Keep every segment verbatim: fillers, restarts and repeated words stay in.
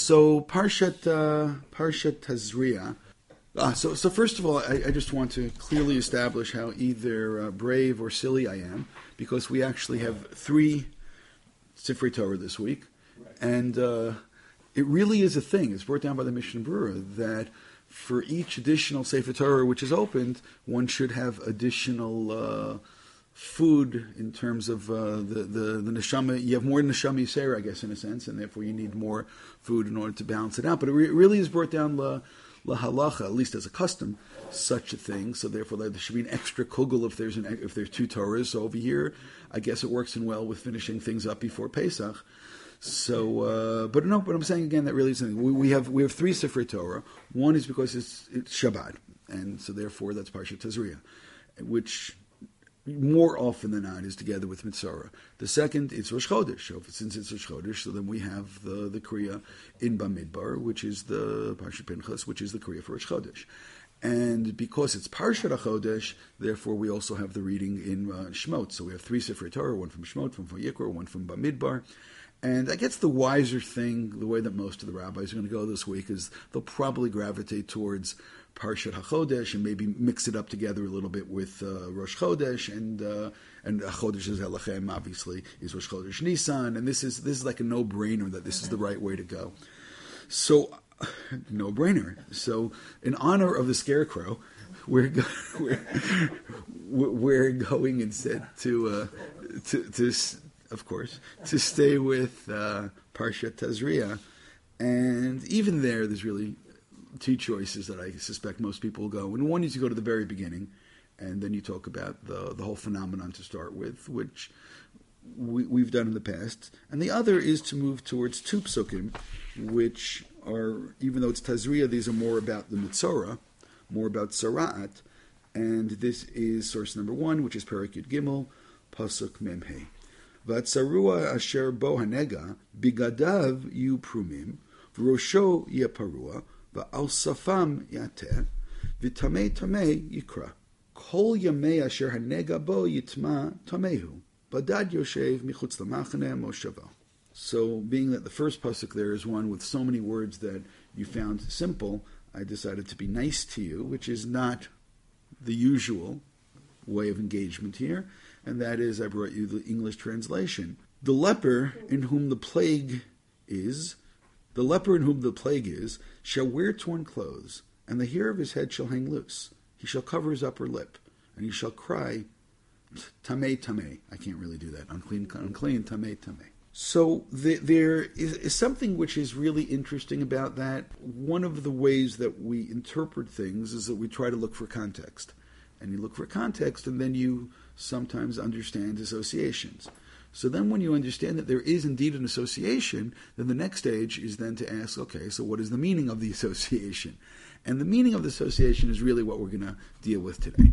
So Parshat uh, Parshat Tazria. Ah, so so first of all, I, I just want to clearly establish how either uh, brave or silly I am, because we actually have three Sifrei Torah this week, and uh, it really is a thing. It's brought down by the Mishnah Berurah that for each additional Sefer Torah which is opened, one should have additional uh, food in terms of uh, the, the, the neshama. You have more neshama yisera, I guess, in a sense, and therefore you need more food in order to balance it out. But it re- really is brought down la, la halacha, at least as a custom, such a thing. So therefore there should be an extra kugel if there's an, if there's two Torahs. So over here, I guess it works in well with finishing things up before Pesach. So, uh, but no, but I'm saying again that really is something. We, we have we have three Sifrei Torah. One is because it's, it's Shabbat, and so therefore that's Parshat Tazria, which more often than not is together with Mitzorah. The second is Rosh Chodesh. So since it's Rosh Chodesh, so then we have the the Kriya in Bamidbar, which is the Parshat Pinchas, which is the Kriya for Rosh Chodesh. And because it's Parshat HaChodesh, therefore we also have the reading in uh, Shemot. So we have three Sifrei Torah, one from Shemot, one from Yikra, one from Bamidbar. And I guess the wiser thing, the way that most of the rabbis are going to go this week, is they'll probably gravitate towards Parshat HaChodesh and maybe mix it up together a little bit with uh, Rosh Chodesh, and uh, and HaChodesh is Elachem, obviously, is Rosh Chodesh Nisan, and this is this is like a no-brainer that this is the right way to go. So, no-brainer. So, in honor of the Scarecrow, we're go- we're, we're going instead to uh, to to. Of course, to stay with uh, Parshat Tazria. And even there, there's really two choices that I suspect most people will go. And one is you go to the very beginning, and then you talk about the, the whole phenomenon to start with, which we, we've done in the past. And the other is to move towards two psukim, which are, even though it's Tazria, these are more about the Mitzorah, more about Tzara'at. And this is source number one, which is Perek Yud Gimel, Pasuk Mem Hey. Vatzarua asher bo hanega bigadav yu prumim v'rosho yaparua v'al safam yateh v'tamei tamei yikra kol yamei asher hanega bo yitma tamehu badad yoshev michutz lamachane moshava. So, being that the first pasuk there is one with so many words that you found simple, I decided to be nice to you, which is not the usual way of engagement here. And that is, I brought you the English translation. The leper in whom the plague is, the leper in whom the plague is, shall wear torn clothes, and the hair of his head shall hang loose. He shall cover his upper lip, and he shall cry, Tamei, Tamei. I can't really do that. Unclean, unclean, Tamei, Tamei. So the, there is, is something which is really interesting about that. One of the ways that we interpret things is that we try to look for context. And you look for context, and then you sometimes understand associations. So then when you understand that there is indeed an association, then the next stage is then to ask, okay, so what is the meaning of the association? And the meaning of the association is really what we're going to deal with today.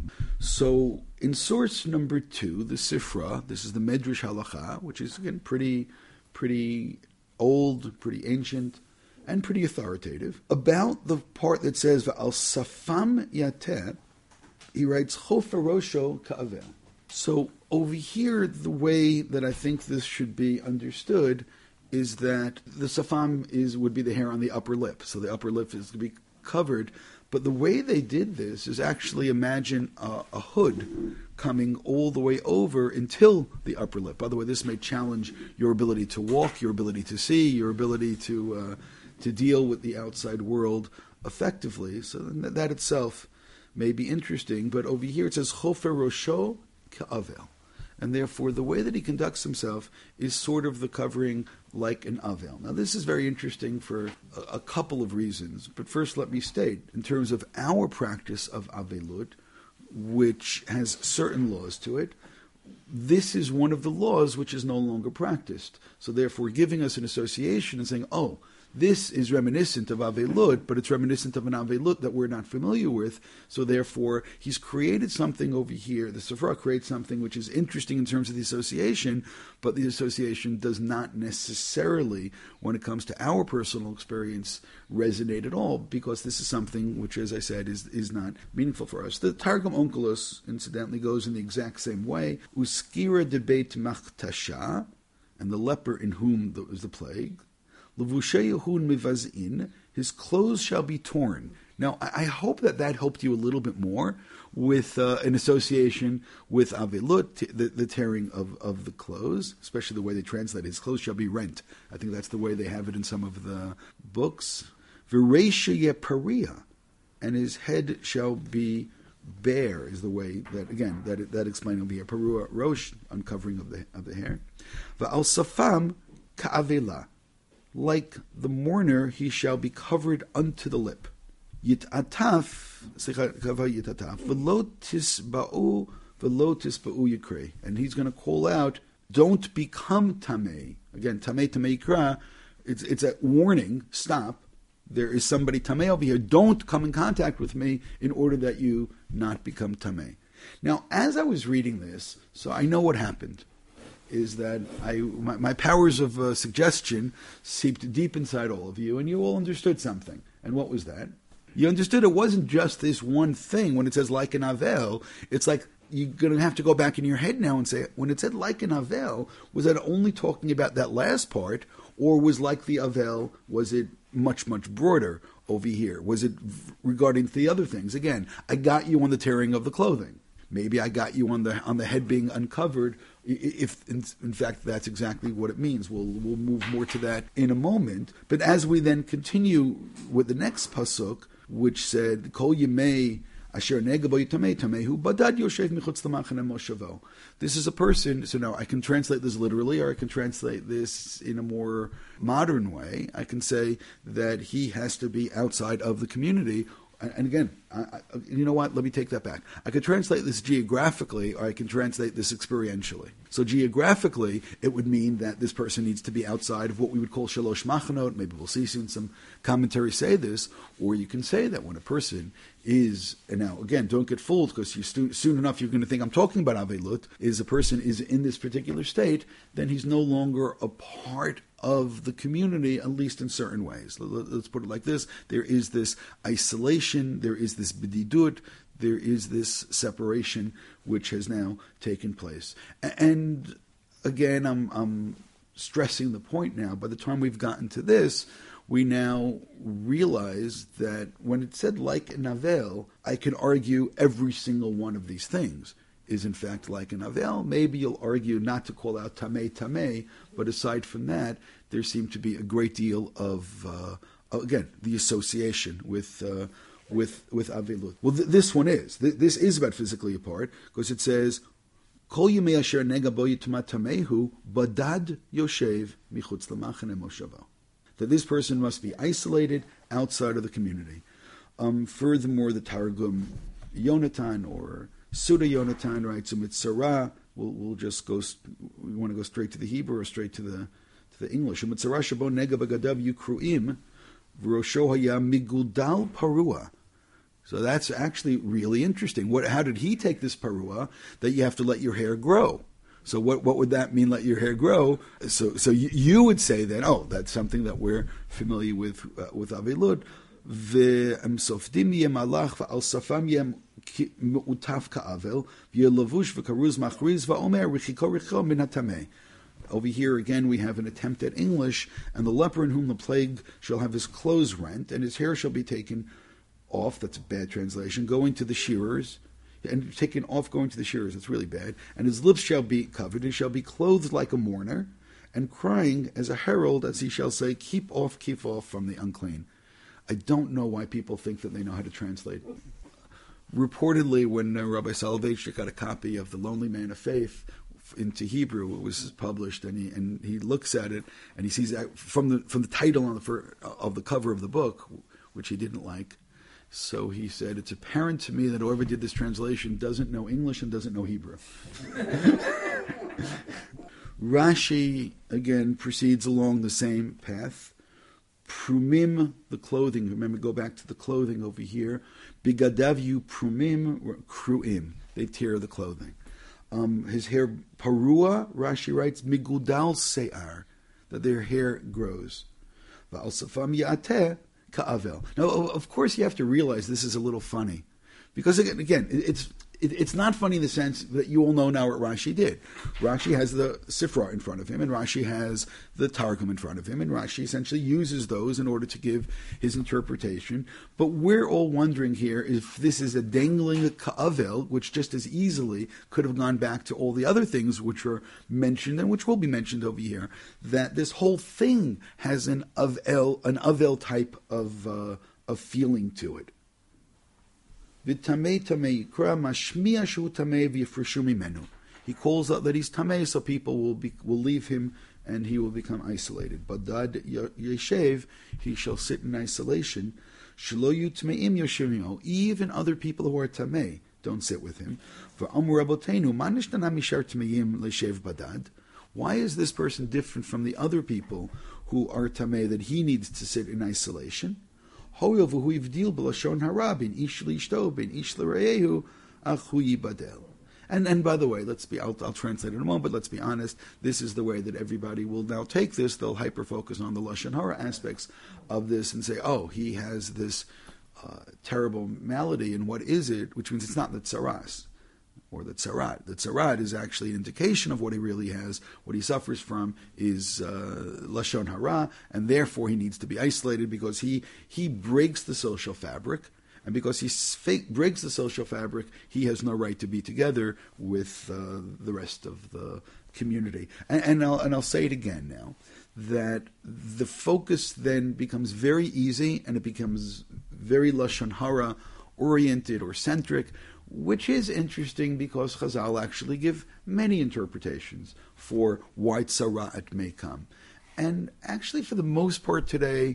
So in source number two, the Sifra, this is the Medrash Halacha, which is, again, pretty, pretty old, pretty ancient, and pretty authoritative. About the part that says, V'al safam yateh, he writes, Chofer Rosho Ka'avel. So over here, the way that I think this should be understood is that the safam is would be the hair on the upper lip. So the upper lip is to be covered. But the way they did this is actually imagine a, a hood coming all the way over until the upper lip. By the way, this may challenge your ability to walk, your ability to see, your ability to uh, to deal with the outside world effectively. So that, that itself may be interesting, but over here it says Chofer Rosho Ka'avel. And therefore the way that he conducts himself is sort of the covering like an Avel. Now this is very interesting for a, a couple of reasons, but first let me state, in terms of our practice of Avelut, which has certain laws to it, this is one of the laws which is no longer practiced. So therefore giving us an association and saying, oh, this is reminiscent of Avelut, but it's reminiscent of an Avelut that we're not familiar with. So therefore, he's created something over here. The Sifra creates something which is interesting in terms of the association, but the association does not necessarily, when it comes to our personal experience, resonate at all, because this is something which, as I said, is, is not meaningful for us. The Targum Onkelos, incidentally, goes in the exact same way. Uskira debate machtasha, and the leper in whom was the plague. Levusheyahu mivazin, his clothes shall be torn. Now, I hope that that helped you a little bit more with uh, an association with avilut, the, the tearing of, of the clothes, especially the way they translate it. His clothes shall be rent. I think that's the way they have it in some of the books. V'reisha yeparia, and his head shall be bare, is the way that, again, that that explained over here. Parua rosh, uncovering of the of the hair. V'al safam ka'avela, like the mourner, he shall be covered unto the lip. Yitataf, yitataf, v'lo tisba'u, v'lo tisba'u yikre. And he's going to call out, don't become tamei. Again, tamei, tamei yikra, it's, it's a warning, stop. There is somebody tamei over here. Don't come in contact with me in order that you not become tamei. Now, as I was reading this, so I know what happened, is that I my, my powers of uh, suggestion seeped deep inside all of you, and you all understood something. And what was that? You understood it wasn't just this one thing. When it says like an avel, it's like you're going to have to go back in your head now and say, when it said like an avel, was that only talking about that last part, or was like the avel, was it much, much broader over here? Was it regarding the other things? Again, I got you on the tearing of the clothing. Maybe I got you on the on the head being uncovered, if in, in fact that's exactly what it means. We'll we'll move more to that in a moment. But as we then continue with the next pasuk, which said, Kol Yemei Asher Negabo Yitamei Tamehu Badad Yoshev Michutz Lamachane Moshavo. This is a person, so now I can translate this literally, or I can translate this in a more modern way. I can say that he has to be outside of the community. And again, I, I, you know what? Let me take that back. I could translate this geographically, or I can translate this experientially. So geographically, it would mean that this person needs to be outside of what we would call shalosh machanot. Maybe we'll see soon some commentary say this. Or you can say that when a person is, and now again, don't get fooled, because you stu- soon enough you're going to think I'm talking about avelut, is a person is in this particular state, then he's no longer a part of the community, at least in certain ways. Let's put it like this. There is this isolation, there is this bididut, there is this separation which has now taken place. And again, I'm, I'm stressing the point now, by the time we've gotten to this, we now realize that when it said like an avel, I can argue every single one of these things is in fact like an avel. Maybe you'll argue not to call out tamei tamei, but aside from that, there seemed to be a great deal of, uh, again, the association with uh, with with avelut. Well, th- this one is. Th- this is about physically apart, because it says, Kol yemei asher nega bo yitumat tamehu badad yoshev michutz lamachane moshavo. That this person must be isolated outside of the community. Um, furthermore, the Targum Yonatan or Suda Yonatan writes, Umitzara, we'll, we'll just go, we want to go straight to the Hebrew or straight to the to the English. Umitzara shabo nega bagadav yukruim, v'rosho haya migudal parua. So that's actually really interesting. What? How did he take this parua that you have to let your hair grow? So what what would that mean, let your hair grow? So so you, you would say then, oh, that's something that we're familiar with uh, with Avilud. Ve'em sofdim yem alach v'al safam yem me'utaf ka'avel v'yelavush v'karuz machriz v'omer richiko richo min hatameh. Over here again we have an attempt at English, and the leper in whom the plague shall have his clothes rent, and his hair shall be taken off. That's a bad translation. Going to the shearers. And taken off going to the shearers, it's really bad. And his lips shall be covered, and shall be clothed like a mourner, and crying as a herald, as he shall say, keep off, keep off from the unclean. I don't know why people think that they know how to translate. Reportedly, when uh, Rabbi Soloveitchik got a copy of The Lonely Man of Faith into Hebrew, it was published, and he and he looks at it, and he sees that from the from the title on the fir- of the cover of the book, which he didn't like. So he said, it's apparent to me that whoever did this translation doesn't know English and doesn't know Hebrew. Rashi, again, proceeds along the same path. Prumim, the clothing. Remember, go back to the clothing over here. Bigadav prumim, kruim. They tear the clothing. Um, his hair, parua, Rashi writes, migudal se'ar, that their hair grows. Va'al safam ya'ateh, Ka'avel. Now, of course, you have to realize this is a little funny, because again, again, it's it, it's not funny in the sense that you all know now what Rashi did. Rashi has the Sifra in front of him, and Rashi has the Targum in front of him, and Rashi essentially uses those in order to give his interpretation. But we're all wondering here if this is a dangling ka'avel, which just as easily could have gone back to all the other things which were mentioned and which will be mentioned over here, that this whole thing has an avel, an avel type of uh, of feeling to it. He calls out that he's tamei, so people will be, will leave him and he will become isolated. Badad yeshev, he shall sit in isolation. Shelo yu tmeim yoshivimo, even other people who are tamei don't sit with him. V'amur rabotenu, ma nishtana mishar tmeim leshev badad. Why is this person different from the other people who are tamei that he needs to sit in isolation? And and by the way, let's be I'll, I'll translate in a moment, but let's be honest, this is the way that everybody will now take this. They'll hyper focus on the Lashon Hara aspects of this and say, oh, he has this uh, terrible malady, and what is it? Which means it's not the tsaras or the tsarat. The tsarat is actually an indication of what he really has. What he suffers from is uh, Lashon Hara, and therefore he needs to be isolated because he he breaks the social fabric. And because he fake, breaks the social fabric, he has no right to be together with uh, the rest of the community. And, and, I'll, and I'll say it again now, that the focus then becomes very easy, and it becomes very Lashon Hara oriented or centric, which is interesting because Chazal actually give many interpretations for why Tzara'at may come. And actually, for the most part today,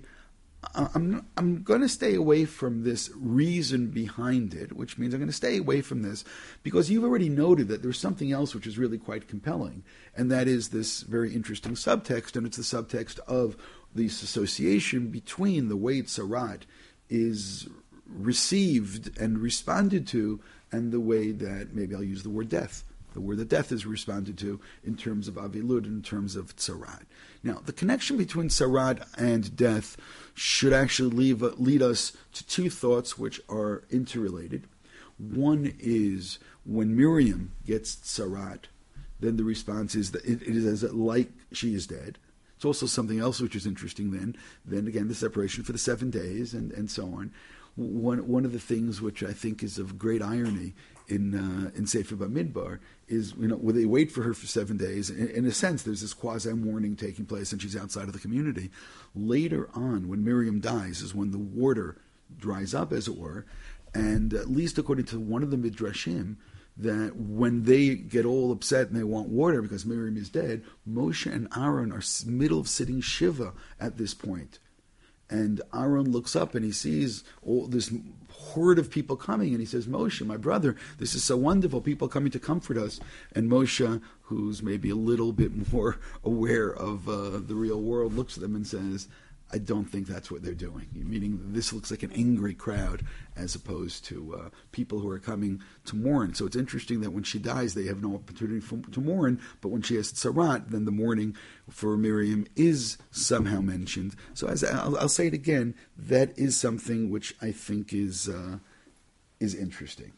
I'm I'm going to stay away from this reason behind it, which means I'm going to stay away from this because you've already noted that there's something else which is really quite compelling, and that is this very interesting subtext, and it's the subtext of this association between the way Tzarat is received and responded to and the way that, maybe I'll use the word death, the word that death is responded to in terms of Avilud, in terms of Tzarat. Now, the connection between Tzarat and death should actually leave, lead us to two thoughts which are interrelated. One is when Miriam gets Tzarat, then the response is that it, it is as like she is dead. It's also something else which is interesting then. Then again, the separation for the seven days and, and so on. One one of the things which I think is of great irony in uh, in Sefer Bamidbar is, you know, when they wait for her for seven days, in, in a sense, there's this quasi-mourning taking place, and she's outside of the community. Later on, when Miriam dies, is when the water dries up, as it were, and at least according to one of the Midrashim, that when they get all upset and they want water because Miriam is dead, Moshe and Aaron are middle of sitting Shiva at this point. And Aaron looks up and he sees all this horde of people coming, and he says, Moshe, my brother, this is so wonderful, people coming to comfort us. And Moshe, who's maybe a little bit more aware of uh, the real world, looks at them and says, I don't think that's what they're doing. Meaning this looks like an angry crowd as opposed to uh, people who are coming to mourn. So it's interesting that when she dies, they have no opportunity for, to mourn, but when she has Tzarat, then the mourning for Miriam is somehow mentioned. So as I'll, I'll say it again, that is something which I think is uh, is interesting.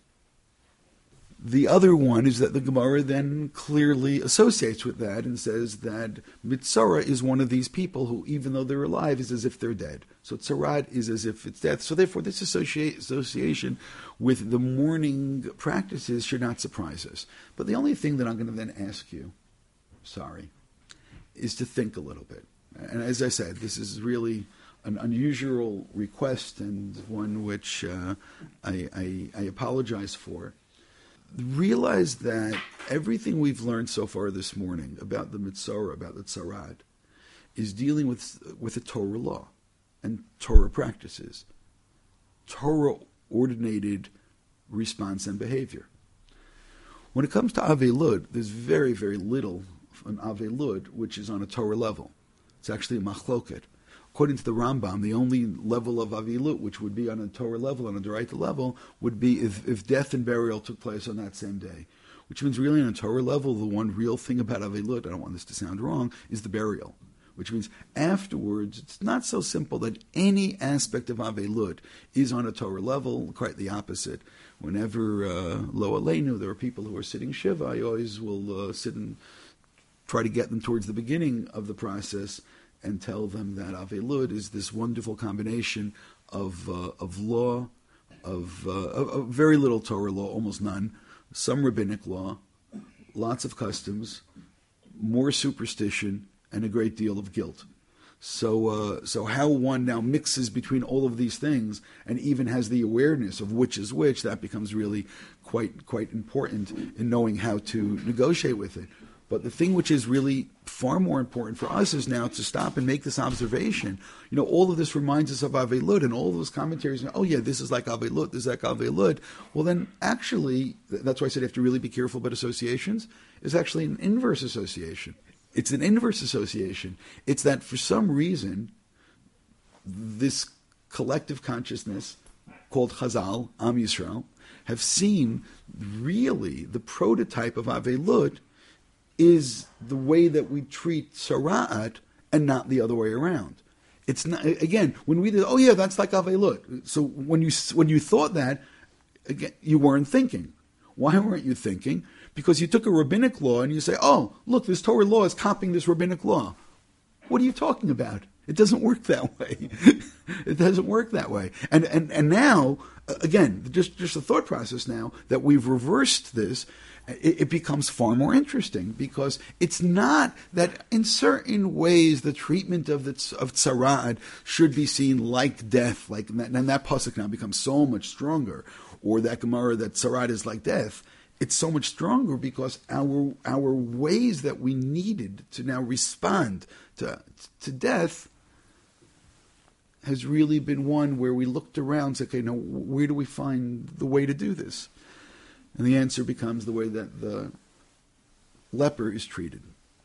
The other one is that the Gemara then clearly associates with that and says that Mitzara is one of these people who, even though they're alive, is as if they're dead. So Tzarat is as if it's death. So therefore, this associate, association with the mourning practices should not surprise us. But the only thing that I'm going to then ask you, sorry, is to think a little bit. And as I said, this is really an unusual request and one which uh, I, I, I apologize for. Realize that everything we've learned so far this morning about the Mitzora, about the Tzarat, is dealing with with a Torah law and Torah practices, Torah-ordinated response and behavior. When it comes to Avelud, there's very, very little on Avelud which is on a Torah level. It's actually a machloket. According to the Rambam, the only level of Avilut, which would be on a Torah level, on a Doraita level, would be if, if death and burial took place on that same day. Which means really on a Torah level, the one real thing about Avilut, I don't want this to sound wrong, is the burial. which means afterwards it's not so simple that any aspect of Avelut is on a Torah level, quite the opposite. Whenever uh, Lo Aleinu, there are people who are sitting Shiva, I always will uh, sit and try to get them towards the beginning of the process and tell them that Avelut is this wonderful combination of uh, of law, of, uh, of, of very little Torah law, almost none, some rabbinic law, lots of customs, more superstition, and a great deal of guilt. So, uh, so how one now mixes between all of these things and even has the awareness of which is which, that becomes really quite quite important in knowing how to negotiate with it. But the thing which is really far more important for us is now to stop and make this observation. You know, all of this reminds us of Avelut, and all of those commentaries, oh yeah, this is like Avelut, this is like Avelut. Well then, actually, that's why I said you have to really be careful about associations, is actually an inverse association. It's an inverse association. It's that for some reason, this collective consciousness called Chazal, Am Yisrael, have seen really the prototype of Avelut is the way that we treat Sara'at and not the other way around. It's not, again, when we did, oh yeah, that's like Avelut. So when you when you thought that, again, you weren't thinking. Why weren't you thinking? Because you took a rabbinic law and you say, oh, look, this Torah law is copying this rabbinic law. What are you talking about? It doesn't work that way. It doesn't work that way. And and and now, again, just, just the thought process now that we've reversed this, it, it becomes far more interesting, because it's not that in certain ways the treatment of the of tzara'at should be seen like death, like and that, and that pasuk now becomes so much stronger, or that Gemara that tzara'at is like death. It's so much stronger because our our ways that we needed to now respond to to death has really been one where we looked around and said, okay, now where do we find the way to do this? And the answer becomes the way that the leper is treated.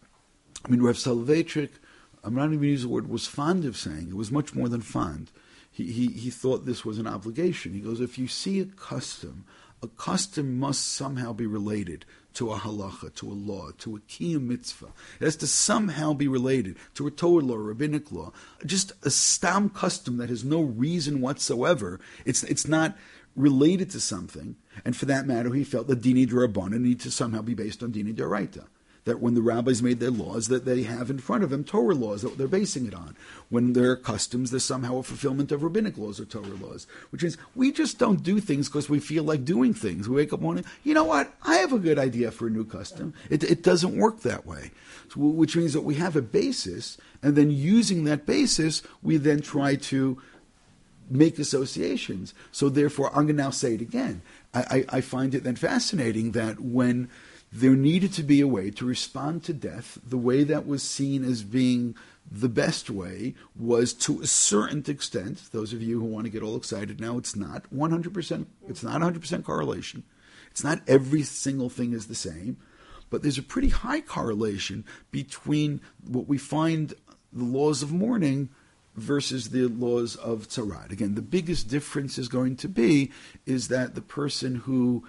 I mean, Rav Soloveitchik, I'm not even using the word, was fond of saying, it was much more than fond. He, he, he thought this was an obligation. He goes, if you see a custom, a custom must somehow be related to a halacha, to a law, to a kiyum mitzvah. It has to somehow be related to a Torah law, a rabbinic law. Just a stam custom that has no reason whatsoever. It's it's not related to something. And for that matter, he felt that dini d'Rabbanan need to somehow be based on dini d'Oraita. That when the rabbis made their laws, that they have in front of them Torah laws that they're basing it on. When there are customs, there's somehow a fulfillment of rabbinic laws or Torah laws. Which is, we just don't do things because we feel like doing things. We wake up one morning, you know what, I have a good idea for a new custom. It, it doesn't work that way. So, which means that we have a basis, and then using that basis, we then try to make associations. So therefore, I'm going to now say it again. I, I, I find it then fascinating that when there needed to be a way to respond to death, the way that was seen as being the best way was, to a certain extent, those of you who want to get all excited now, it's not one hundred percent, it's not one hundred percent correlation. It's not every single thing is the same, but there's a pretty high correlation between what we find the laws of mourning versus the laws of tzara'at. Again, the biggest difference is going to be is that the person who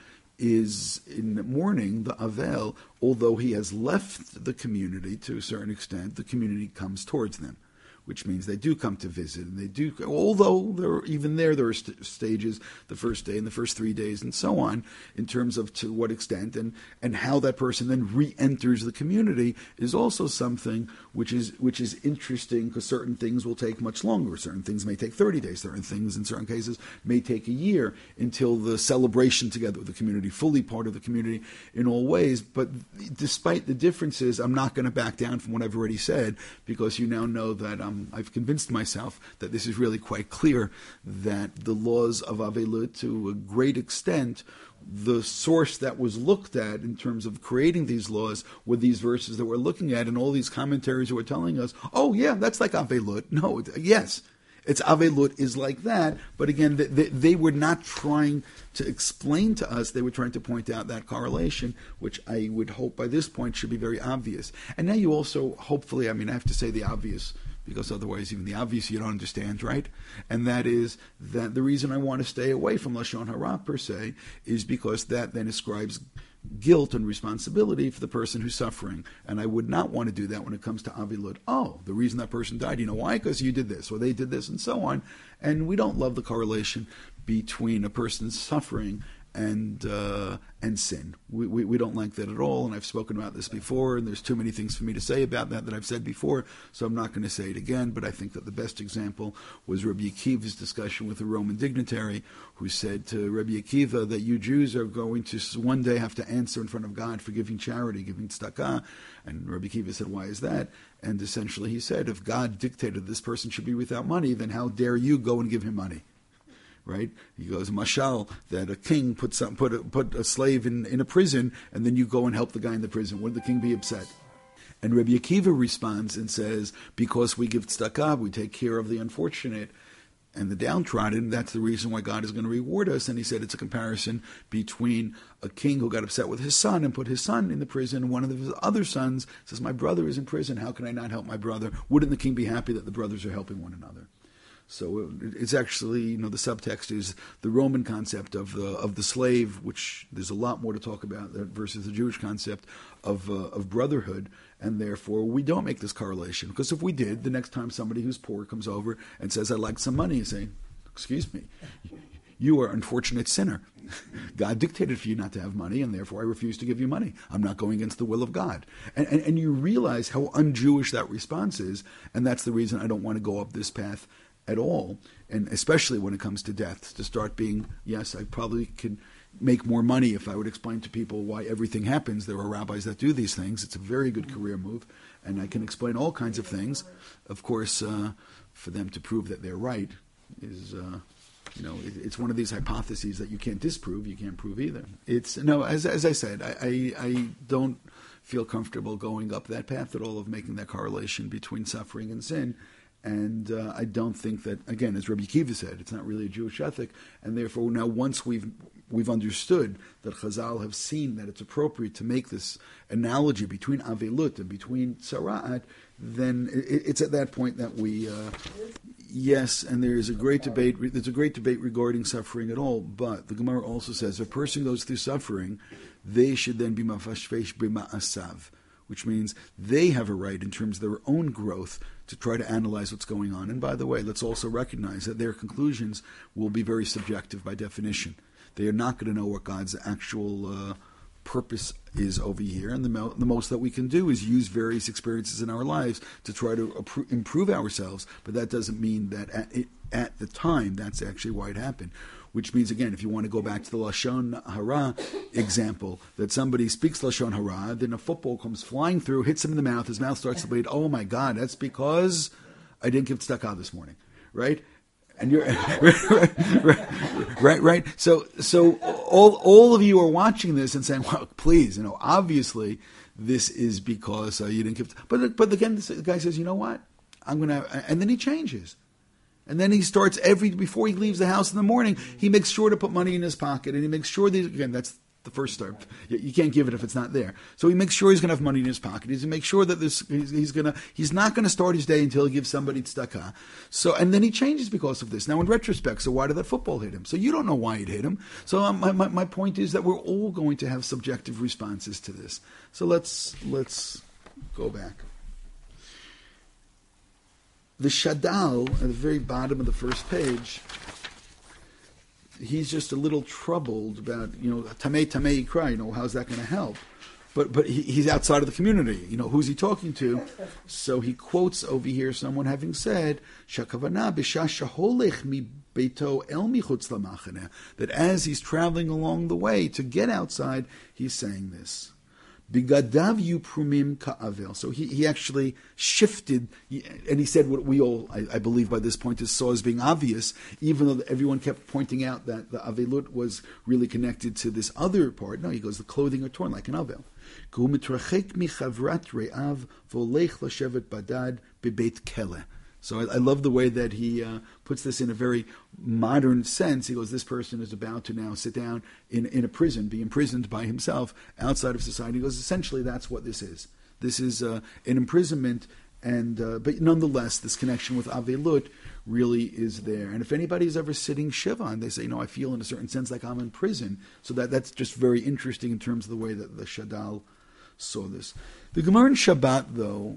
is in mourning, the Avel, although he has left the community to a certain extent, the community comes towards them, which means they do come to visit, and they do, although there, even there there are st- stages, the first day and the first three days and so on, in terms of to what extent and, and how that person then re-enters the community is also something which is which is interesting, because certain things will take much longer. Certain things may take thirty days. Certain things, in certain cases, may take a year until the celebration together with the community, fully part of the community in all ways. But despite the differences, I'm not going to back down from what I've already said, because you now know that um, I've convinced myself that this is really quite clear, that the laws of Avelut, to a great extent, the source that was looked at in terms of creating these laws were these verses that we're looking at, and all these commentaries who are telling us, oh yeah, that's like Avelut. No, yes, it's Avelut is like that, but again, they, they, they were not trying to explain to us, they were trying to point out that correlation, which I would hope by this point should be very obvious. And now you also, hopefully, I mean, I have to say the obvious, because otherwise even the obvious you don't understand, right? And that is that the reason I want to stay away from Lashon Hara per se is because that then ascribes guilt and responsibility for the person who's suffering. And I would not want to do that when it comes to Avilut. Oh, the reason that person died, you know why? Because you did this, or they did this, and so on. And we don't love the correlation between a person's suffering and uh, and sin. We, we we don't like that at all, and I've spoken about this before, and there's too many things for me to say about that that I've said before, so I'm not going to say it again, but I think that the best example was Rabbi Akiva's discussion with a Roman dignitary who said to Rabbi Akiva that you Jews are going to one day have to answer in front of God for giving charity, giving tzedakah, and Rabbi Akiva said, why is that? And essentially he said, if God dictated this person should be without money, then how dare you go and give him money? Right? He goes, mashal, that a king put some, put a, put a slave in, in a prison, and then you go and help the guy in the prison. Would the king be upset? And Rabbi Akiva responds and says, because we give tzedakah, we take care of the unfortunate and the downtrodden, that's the reason why God is going to reward us. And he said it's a comparison between a king who got upset with his son and put his son in the prison, and one of his other sons says, my brother is in prison, how can I not help my brother? Wouldn't the king be happy that the brothers are helping one another? So it's actually, you know, the subtext is the Roman concept of the of the slave, which there's a lot more to talk about versus the Jewish concept of uh, of brotherhood, and therefore we don't make this correlation. Because if we did, the next time somebody who's poor comes over and says, "I'd like some money," you say, "Excuse me, you are an unfortunate sinner. God dictated for you not to have money, and therefore I refuse to give you money. I'm not going against the will of God." And and, and you realize how un-Jewish that response is, and that's the reason I don't want to go up this path at all, and especially when it comes to death, to start being, yes, I probably could make more money if I would explain to people why everything happens. There are rabbis that do these things. It's a very good career move, and I can explain all kinds of things. Of course, uh, for them to prove that they're right is, uh, you know, it, it's one of these hypotheses that you can't disprove, you can't prove either. It's, no, as, as I said, I, I, I don't feel comfortable going up that path at all of making that correlation between suffering and sin. And uh, I don't think that, again, as Rabbi Akiva said, it's not really a Jewish ethic. And therefore, now once we've we've understood that Chazal have seen that it's appropriate to make this analogy between Avelut and between Tzara'at, then it, it's at that point that we, uh, yes, and there is a great debate. There's a great debate regarding suffering at all. But the Gemara also says if a person goes through suffering, they should then be mafashvesh b'ma'asav, which means they have a right in terms of their own growth to try to analyze what's going on. And by the way, let's also recognize that their conclusions will be very subjective by definition. They are not going to know what God's actual uh, purpose is over here. And the, mo- the most that we can do is use various experiences in our lives to try to appro- improve ourselves. But that doesn't mean that at, it, at the time that's actually why it happened. Which means, again, if you want to go back to the Lashon Hara example, that somebody speaks Lashon Hara, then a football comes flying through, hits him in the mouth, his mouth starts to bleed. Oh my God, that's because I didn't give tzedakah this morning, right? And you're right, right, right, right. So, so all all of you are watching this and saying, "Well, please, you know, obviously this is because uh, you didn't give." But but again, this guy says, "You know what? I'm gonna," and then he changes. And then he starts every, before he leaves the house in the morning, he makes sure to put money in his pocket, and he makes sure that, again, that's the first step. You can't give it if it's not there. So he makes sure he's going to have money in his pocket. He's going to make sure that this, he's, he's going to, he's not going to start his day until he gives somebody tzedakah. So, and then he changes because of this. Now, in retrospect, so why did that football hit him? So you don't know why it hit him. So um, my, my, my point is that we're all going to have subjective responses to this. So let's, let's go back. The Shadal, at the very bottom of the first page, he's just a little troubled about, you know, Tamei Tamei Yikra, you know, how's that going to help? But but he, he's outside of the community. You know, who's he talking to? So he quotes over here someone having said, Shakavana b'shah shaholech mi beito el michutz lamachaneh, that as he's traveling along the way to get outside, he's saying this. Bigadav yu prumim ka'avel. So he, he actually shifted, and he said what we all, I, I believe by this point, is saw as being obvious, even though everyone kept pointing out that the avelut was really connected to this other part. No, he goes, the clothing are torn like an avel. Hu mitrachek mi chavrat re'av v'olech lashevet badad bebeit kele. So I, I love the way that he uh, puts this in a very modern sense. He goes, this person is about to now sit down in, in a prison, be imprisoned by himself outside of society. He goes, essentially, that's what this is. This is uh, an imprisonment, and uh, but nonetheless, this connection with Avelut really is there. And if anybody's ever sitting Shiva and they say, you know, I feel in a certain sense like I'm in prison, so that, that's just very interesting in terms of the way that the Shadal saw this. The Gemara in Shabbat, though,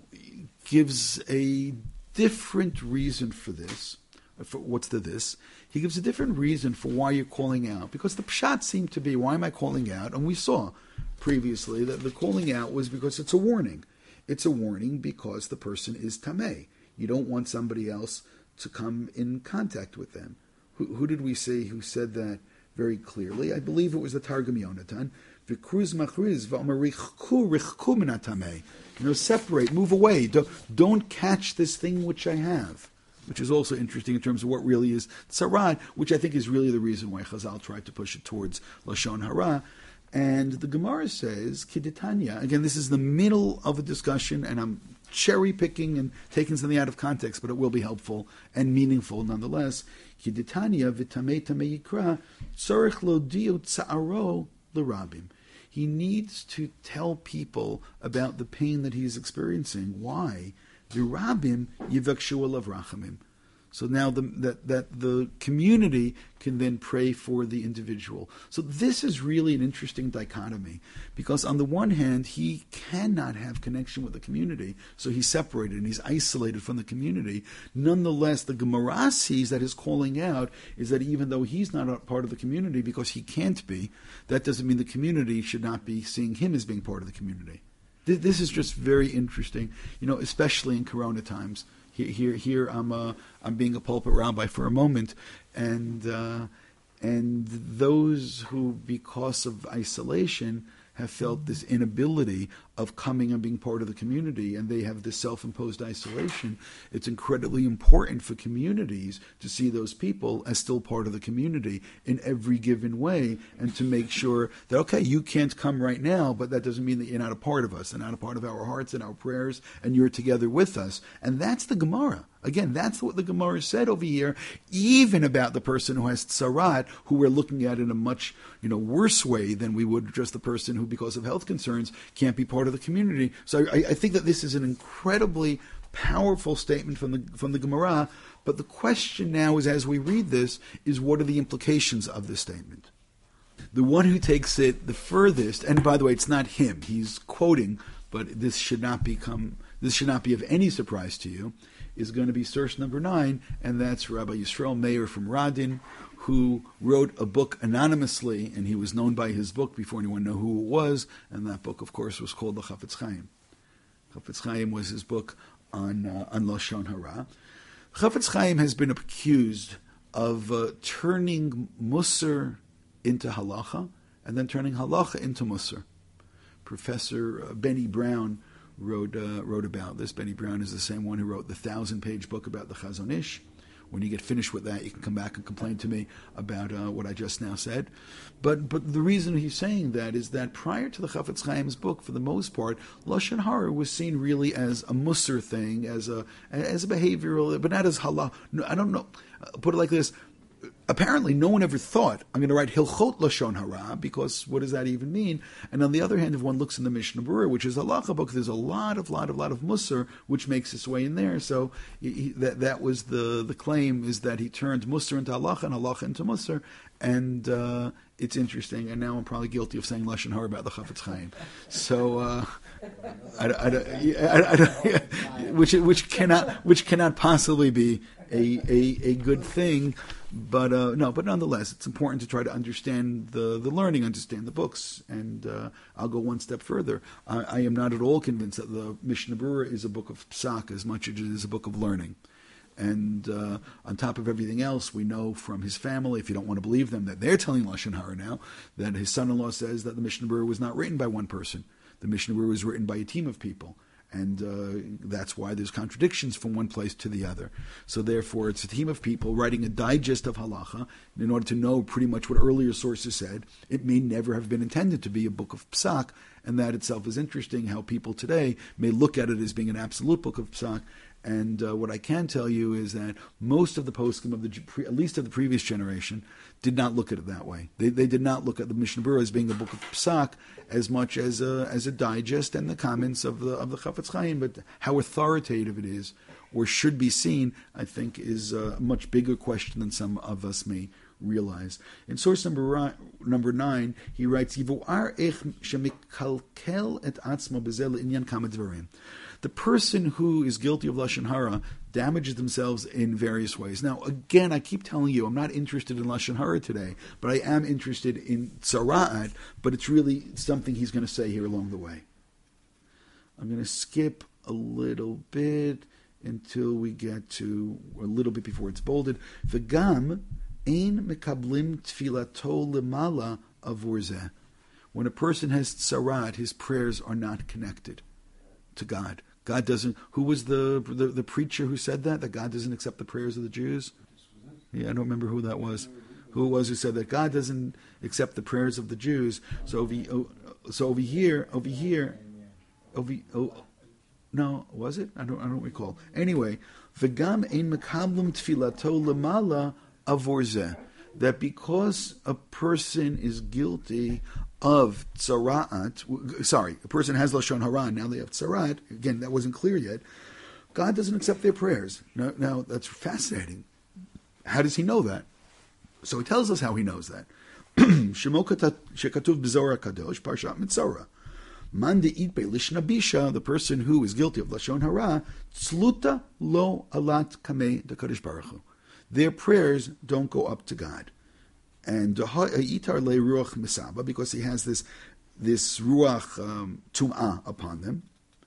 gives a different reason for this. For what's the this? He gives a different reason for why you're calling out. Because the pshat seemed to be, why am I calling out? And we saw previously that the calling out was because it's a warning. It's a warning because the person is tameh. You don't want somebody else to come in contact with them. Who, who did we say who said that very clearly? I believe it was the Targum Yonatan. V'kruz machriz v'omer richku richku min hatameh. You know, separate, move away. Don't, don't catch this thing which I have. Which is also interesting in terms of what really is tzarad, which I think is really the reason why Chazal tried to push it towards Lashon Hara. And the Gemara says, Kiditanya, again, this is the middle of a discussion, and I'm cherry picking and taking something out of context, but it will be helpful and meaningful nonetheless. Kiditanya v'tamei tamei yikra, tzarech lo diu tza'aro l'rabim. He needs to tell people about the pain that he's experiencing. Why? The Rabbim yivakshu alav rachamim. So now the, that, that the community can then pray for the individual. So this is really an interesting dichotomy, because on the one hand, he cannot have connection with the community, so he's separated and he's isolated from the community. Nonetheless, the Gemara sees that his calling out is that even though he's not a part of the community, because he can't be, that doesn't mean the community should not be seeing him as being part of the community. This is just very interesting, you know, especially in Corona times. Here, here, here I'm, uh, I'm being a pulpit rabbi for a moment, and uh, and those who, because of isolation, have felt this inability of coming and being part of the community, and they have this self-imposed isolation. It's incredibly important for communities to see those people as still part of the community in every given way, and to make sure that, okay, you can't come right now, but that doesn't mean that you're not a part of us, and not a part of our hearts and our prayers, and you're together with us. And that's the Gemara. Again, that's what the Gemara said over here, even about the person who has tsarat, who we're looking at in a much, you know, worse way than we would just the person who, because of health concerns, can't be part of the community. So I, I think that this is an incredibly powerful statement from the from the Gemara. But the question now is, as we read this, is what are the implications of this statement? The one who takes it the furthest, and by the way, it's not him; he's quoting, but this should not become this should not be of any surprise to you, is going to be source number nine, and that's Rabbi Yisrael Meir from Radin, who wrote a book anonymously, and he was known by his book before anyone knew who it was, and that book, of course, was called the Chafetz Chaim. Chafetz Chaim was his book on uh, on Lashon Hara. Chafetz Chaim has been accused of uh, turning Musar into halacha, and then turning halacha into Musar. Professor uh, Benny Brown wrote uh, wrote about this. Benny Brown is the same one who wrote the thousand-page book about the Chazon Ish. When you get finished with that, you can come back and complain to me about uh, what I just now said. But but the reason he's saying that is that prior to the Chafetz Chaim's book, for the most part, Lashon Hara was seen really as a musar thing, as a as a behavioral, but not as halal. No, I don't know. Uh, put it like this. Apparently, no one ever thought, I'm going to write Hilchot Lashon Hara, because what does that even mean? And on the other hand, if one looks in the Mishnah Berurah, which is a halacha book, there's a lot of, lot of, lot of musar, which makes its way in there. So he, that that was the, the claim, is that he turned musar into halacha and halacha into musar. And uh, it's interesting. And now I'm probably guilty of saying Lashon Hara about the Chafetz Chaim. So, uh, I, I, I, I, I, which which cannot which cannot possibly be a a, a good thing. But uh, no, but nonetheless, it's important to try to understand the, the learning, understand the books, and uh, I'll go one step further. I, I am not at all convinced that the Mishnah Berurah is a book of psak as much as it is a book of learning. And uh, on top of everything else, we know from his family, if you don't want to believe them, that they're telling Lashon Hara now, that his son-in-law says that the Mishnah Berurah was not written by one person. The Mishnah Berurah was written by a team of people. And uh, that's why there's contradictions from one place to the other. So therefore, it's a team of people writing a digest of halacha in order to know pretty much what earlier sources said. It may never have been intended to be a book of psak, and that itself is interesting, how people today may look at it as being an absolute book of psak. And uh, what I can tell you is that most of the poskim of the, at least of the previous generation, did not look at it that way. They they did not look at the Mishnah Berurah as being a book of psak as much as a as a digest and the comments of the of the Chafetz Chaim, but how authoritative it is or should be seen, I think is a much bigger question than some of us may realize. In source number number nine, he writes, "Yivuar ech shemikalkel et atzmo bezel inyan kama dvarim." The person who is guilty of lashon hara damages themselves in various ways. Now, again, I keep telling you, I'm not interested in lashon hara today, but I am interested in tzara'at. But it's really something he's going to say here along the way. I'm going to skip a little bit until we get to a little bit before it's bolded. V'gam ein mekablim tfilato lemala avur zeh. When a person has tzara'at, his prayers are not connected to God. God doesn't. Who was the, the the preacher who said that? That God doesn't accept the prayers of the Jews? Yeah, I don't remember who that was. Who it was who said that God doesn't accept the prayers of the Jews? So over, so over here, over here, over. Oh, no, was it? I don't. I don't recall. Anyway, v'gam ein mekablim tfilato lemala avur zeh. That because a person is guilty of tzara'at, sorry, a person has lashon hara, now they have tzara'at, again, that wasn't clear yet, God doesn't accept their prayers. Now, now, that's fascinating. How does he know that? So he tells us how he knows that. Shemo shekatuv b'Zohar HaKadosh, Parshat Mitzora. Man de'it be'lishna bisha, the person who is guilty of lashon hara, tzluta lo alat kamei d'Kadosh Baruch Hu. Their prayers don't go up to God. And ha'itar le ruach misaba, because he has this this ruach um, tum'ah upon them.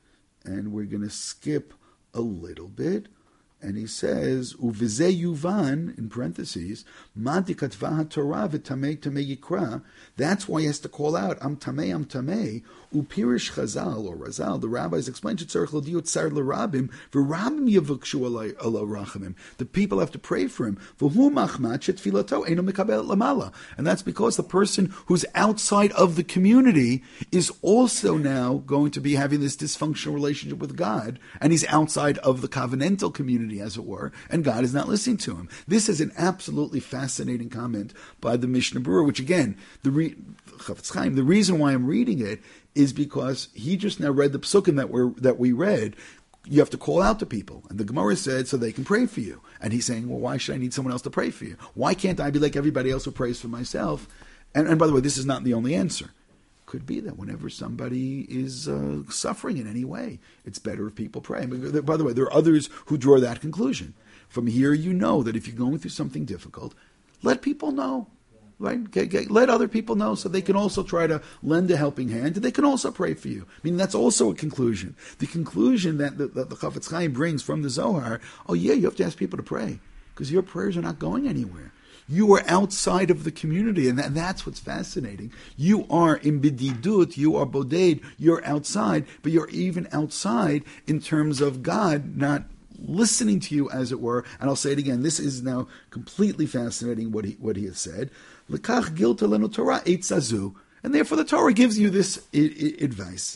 And we're going to skip a little bit. And he says, "Uvizeh yuvan," in parentheses, "Ma dikatva haTorah v'tamei tamei yikra." That's why he has to call out, "Am tamei, am tamei." Upirish Chazal or Razal, the rabbis explained to Tzarich l'diut tzar l'rabim v'rabim yivukshu ala rachamim. The people have to pray for him. V'hu machmat shetfilato eino mekabel lamala, and that's because the person who's outside of the community is also now going to be having this dysfunctional relationship with God, and he's outside of the covenantal community, as it were, and God is not listening to him. This is an absolutely fascinating comment by the Mishnah Berurah, which again, the re- Chafetz Chaim, the reason why I'm reading it is because he just now read the psukim that we that we read. You have to call out to people, and the Gemara said so they can pray for you. And he's saying, well, why should I need someone else to pray for you? Why can't I be like everybody else who prays for myself? And, and by the way, this is not the only answer. Could be that whenever somebody is uh, suffering in any way, it's better if people pray. By the way, there are others who draw that conclusion. From here, you know that if you're going through something difficult, let people know. Right? Get, get, let other people know so they can also try to lend a helping hand, and they can also pray for you. I mean, that's also a conclusion. The conclusion that the, that the Chafetz Chaim brings from the Zohar, oh yeah, you have to ask people to pray, because your prayers are not going anywhere. You are outside of the community, and that, that's what's fascinating. You are in bididut, you are boded, you're outside, but you're even outside in terms of God not listening to you, as it were. And I'll say it again, this is now completely fascinating what he what he has said. L'kach gilta lenu Torah eitzazu, and therefore the Torah gives you this I- I- advice.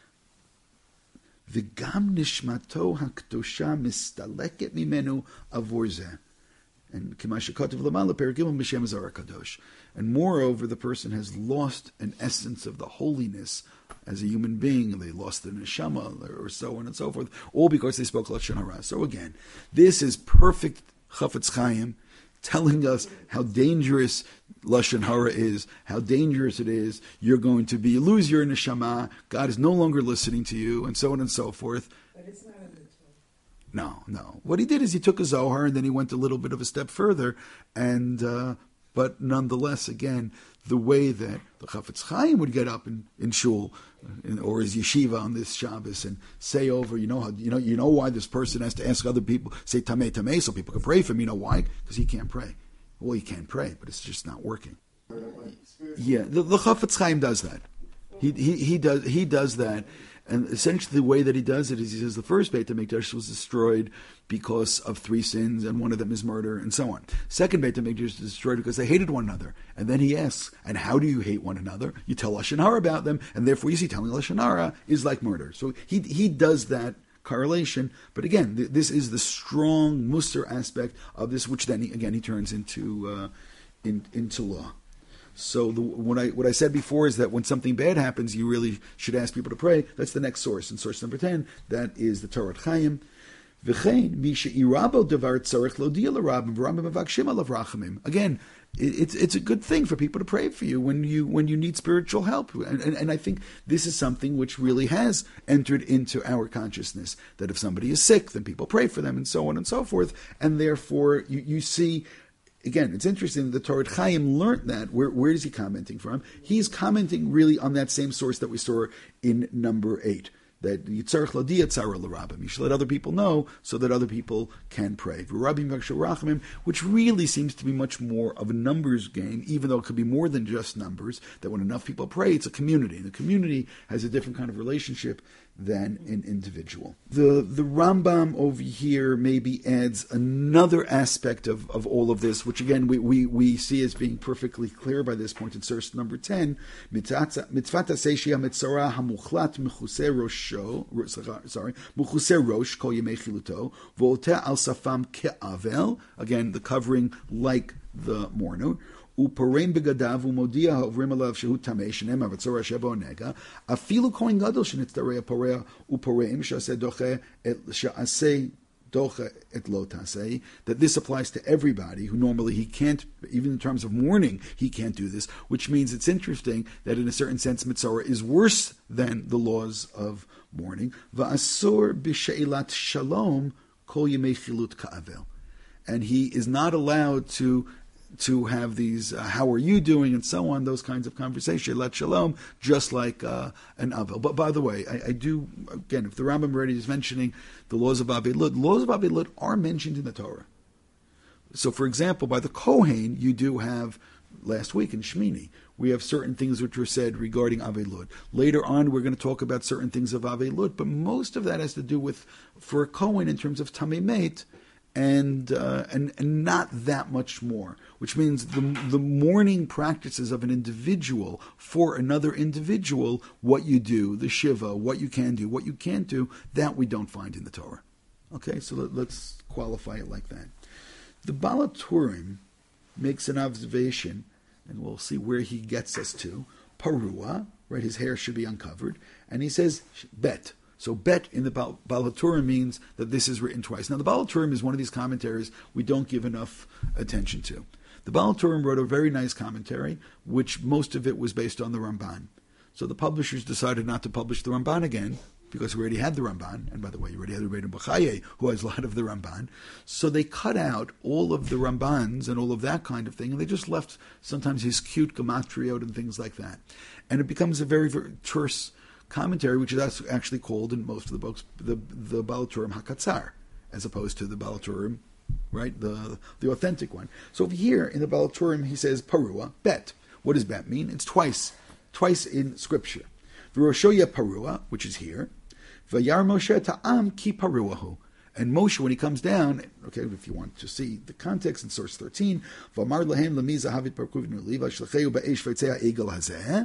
V'gam nishmato hakdosha mistaleket mimenu avur zeh. And Kimashikotiv Lamala Perigimum B'Shem Zohar HaKadosh. And moreover, the person has lost an essence of the holiness as a human being. They lost the neshama, or so on and so forth, all because they spoke lashon hara. So again, this is perfect Chafetz Chaim telling us how dangerous lashon hara is, how dangerous it is. You're going to be lose your neshama. God is no longer listening to you, and so on and so forth. But it's not in the Torah. No, no. What he did is he took a Zohar and then he went a little bit of a step further, and uh, but nonetheless, again, the way that the Chafetz Chaim would get up in, in shul in, or his yeshiva on this Shabbos and say over, you know how you know you know why this person has to ask other people, say tamei tamei, so people can pray for him. You know why? Because he can't pray. Well, he can't pray, but it's just not working. Yeah, the, the Chafetz Chaim does that. He he he does he does that. And essentially the way that he does it is he says the first Beit HaMikdash was destroyed because of three sins, and one of them is murder, and so on. Second Beit HaMikdash is destroyed because they hated one another. And then he asks, and how do you hate one another? You tell Lashon Hara about them, and therefore you see telling Lashon Hara is like murder. So he he does that correlation. But again, th- this is the strong Musar aspect of this, which then, he, again, he turns into uh, in, into law. So the, what I what I said before is that when something bad happens, you really should ask people to pray. That's the next source. And source number ten, that is the Torah Chaim. Again, it's it's a good thing for people to pray for you when you when you need spiritual help, and, and and I think this is something which really has entered into our consciousness, that if somebody is sick, then people pray for them, and so on and so forth, and therefore you, you see. Again, it's interesting that the Torah Chaim learned that. Where, where is he commenting from? He's commenting really on that same source that we saw in number eight. That Yitzarech Lodi Yitzara L'Rabim. You should let other people know so that other people can pray. V'Rabim V'Kshu Rachamim, which really seems to be much more of a numbers game, even though it could be more than just numbers, that when enough people pray, it's a community. And the community has a different kind of relationship than an individual. The the Rambam over here maybe adds another aspect of, of all of this, which again we, we, we see as being perfectly clear by this point in source number ten. Mitzvata seishia mitzara hamuchlat mechuse rosho, sorry, mechuse rosh kol yemei chiluto, v'oteh al safam ke'avel, again the covering like the mourner. Uparem begadav umodia haovrim alav shehu tamei shenem avatzora sheba onega afilu kohen gadol shenitzarei pareya uparem sheaseh doche et sheaseh doche et lo taseh, that this applies to everybody who normally he can't, even in terms of mourning, he can't do this, which means it's interesting that in a certain sense mitzvah is worse than the laws of mourning. Va'asur b'sheilat shalom kol yemei chilut ka'avel, and he is not allowed to to have these, uh, how are you doing, and so on, those kinds of conversations, let shalom, just like uh, an avel. But by the way, I, I do, again, if the Rambam already is mentioning the laws of Avelud, laws of Avelud are mentioned in the Torah. So, for example, by the Kohen, you do have, last week in Shmini, we have certain things which were said regarding Avelud. Later on, we're going to talk about certain things of Avelud, but most of that has to do with, for a Kohen, in terms of Tamei Meit, and, uh, and and not that much more, which means the the mourning practices of an individual for another individual, what you do, the shiva, what you can do, what you can't do, that we don't find in the Torah. Okay, so let, let's qualify it like that. The Baal HaTurim makes an observation, and we'll see where he gets us to. Parua, right, his hair should be uncovered, and he says, bet. So bet in the Baal HaTurim means that this is written twice. Now the Baal HaTurim is one of these commentaries we don't give enough attention to. The Baal HaTurim wrote a very nice commentary, which most of it was based on the Ramban. So the publishers decided not to publish the Ramban again, because we already had the Ramban, and by the way, you already had the Rebbe Bachaye, who has a lot of the Ramban. So they cut out all of the Rambans and all of that kind of thing, and they just left sometimes his cute gematriot and things like that. And it becomes a very, very terse commentary, which is actually called in most of the books the the Baal HaTurim HaKatzar, as opposed to the Baal HaTurim, right, the the authentic one. So over here in the Baal HaTurim he says parua, bet. What does bet mean? It's twice, twice in Scripture. V'roshoya parua, which is here. V'yar Moshe ta'am ki paruahu. And Moshe, when he comes down, okay, if you want to see the context in source thirteen, v'amar lahem lemiza havit parkuvnu liva shlecheu ba'esh v'tzea egel hazeh.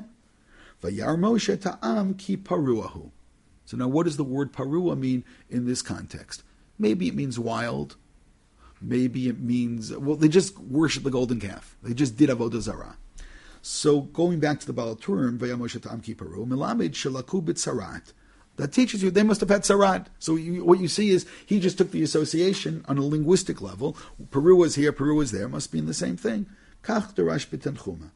Vayar Moshe ta'am ki paruahu. So now what does the word parua mean in this context? Maybe it means wild. Maybe it means, well, they just worship the golden calf. They just did avodah zarah. So going back to the Baal HaTurim, Vayar Moshe ta'am ki paruahu, melamed shelaku b'tzarat. That teaches you they must have had tzarat. So you, what you see is he just took the association on a linguistic level. Parua is here, Parua is there, must mean the same thing. Kach derash b'tanchuma.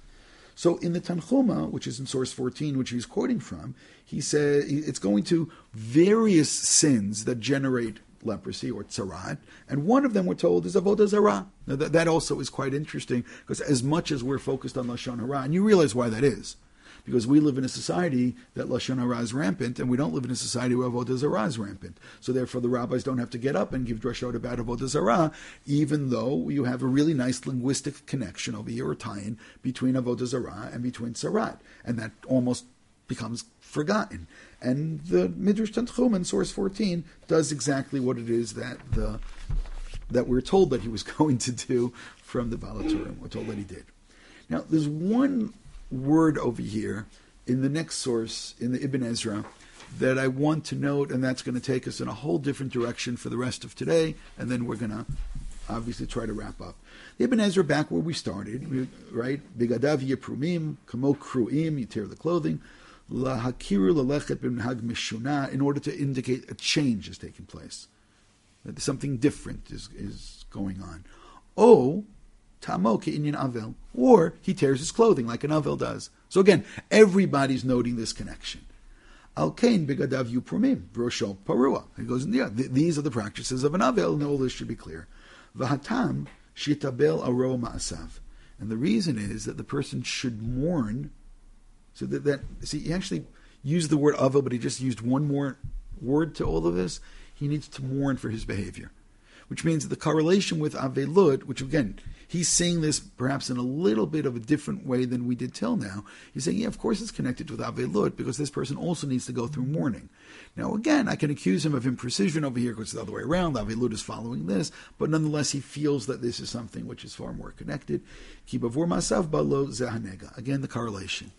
So in the Tanchuma, which is in source fourteen, which he's quoting from, he said it's going to various sins that generate leprosy or tzarat, and one of them we're told is avodah zarah. Now that, that also is quite interesting, because as much as we're focused on lashon hara, and you realize why that is, because we live in a society that lashon hara is rampant, and we don't live in a society where avodah zarah is rampant. So therefore, the rabbis don't have to get up and give drashot about avodah zarah, even though you have a really nice linguistic connection over here, or tie-in between avodah zarah and between tzarat, and that almost becomes forgotten. And the Midrash Tanchum in source fourteen does exactly what it is that the that we're told that he was going to do from the Baal HaTurim. We're told that he did. Now, there's one word over here in the next source, in the Ibn Ezra, that I want to note, and that's going to take us in a whole different direction for the rest of today, and then we're going to obviously try to wrap up. The Ibn Ezra, back where we started, right? Bigadav yiprumim, kamo kruim, you tear the clothing, la hakiru lalechet b'minhag mishuna, in order to indicate a change is taking place. that something different is, is going on. O, tamo ke'inyan avel, or he tears his clothing like an avel does. So again, everybody's noting this connection. Al kain begadav yupurmim, v'rosho parua. He goes, yeah, th- these are the practices of an avel, and all this should be clear. V'hatam shitabel aro ma'asav. And the reason is that the person should mourn, so that, that see, he actually used the word avel, but he just used one more word to all of this. He needs to mourn for his behavior, which means that the correlation with avelut, which again, he's saying this perhaps in a little bit of a different way than we did till now. He's saying, yeah, of course it's connected with avelut, because this person also needs to go through mourning. Now again, I can accuse him of imprecision over here, because it's the other way around. Avelut is following this, but nonetheless he feels that this is something which is far more connected. Ki bavur masav balo zehanega. Again, the correlation.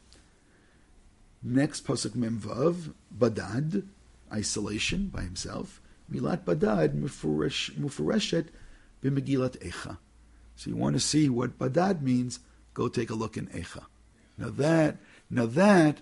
Next, pasuk mem vav, badad, isolation by himself. Milat badad mufureshet b'megilat echa. So you want to see what badad means? Go take a look in echa. Now that, now that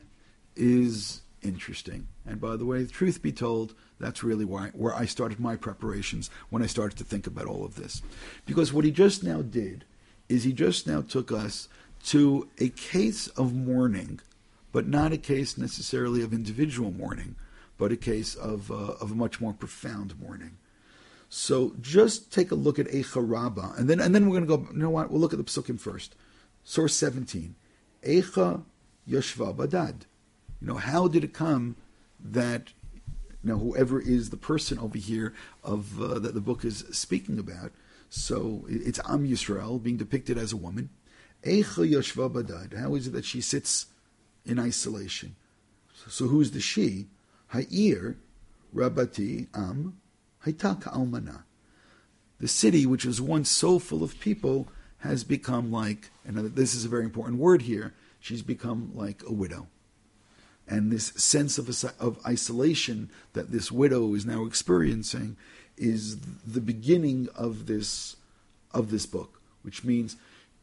is interesting. And by the way, truth be told, that's really why where I started my preparations when I started to think about all of this, because what he just now did is he just now took us to a case of mourning, but not a case necessarily of individual mourning, but a case of uh, of a much more profound mourning. So just take a look at Eicha Rabbah, and then and then we're going to go. You know what? We'll look at the Psukim first. Source seventeen. Eicha Yoshva Badad. You know, how did it come that you know whoever is the person over here of uh, that the book is speaking about? So it's Am Yisrael being depicted as a woman. Eicha Yoshva Badad. How is it that she sits in isolation? So, so who's the she? Ha'ir Rabati Am Haita Ka'almana. The city, which was once so full of people, has become like, and this is a very important word here, she's become like a widow. And this sense of, of isolation that this widow is now experiencing is the beginning of this of this book, which means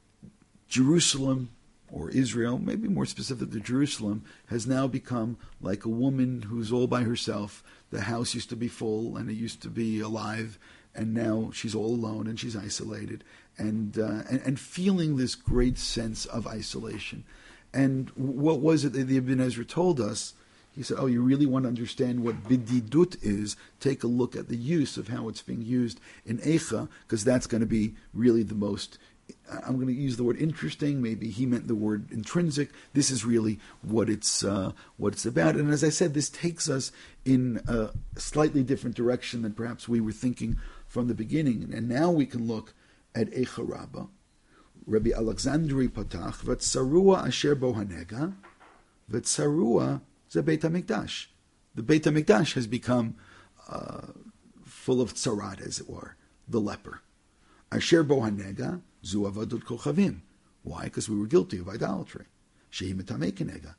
Jerusalem, or Israel, maybe more specifically Jerusalem, has now become like a woman who's all by herself. The house used to be full and it used to be alive, and now she's all alone and she's isolated, and uh, and, and feeling this great sense of isolation. And what was it that the Ibn Ezra told us? He said, oh, you really want to understand what bididut is? Take a look at the use of how it's being used in Eicha, because that's going to be really the most, I'm going to use the word interesting. Maybe he meant the word intrinsic. This is really what it's uh, what it's about. And as I said, this takes us in a slightly different direction than perhaps we were thinking from the beginning. And now we can look at Eicha Rabbah. Rabbi Alexandri Patach, V'tsarua asher bo hanega, V'tsarua ze Beit HaMikdash. The Beit HaMikdash has become uh, full of tsarat, as it were, the leper. Asher bo hanega, Zu avadut kochavim. Why? Because we were guilty of idolatry. Shehi metamei kenega.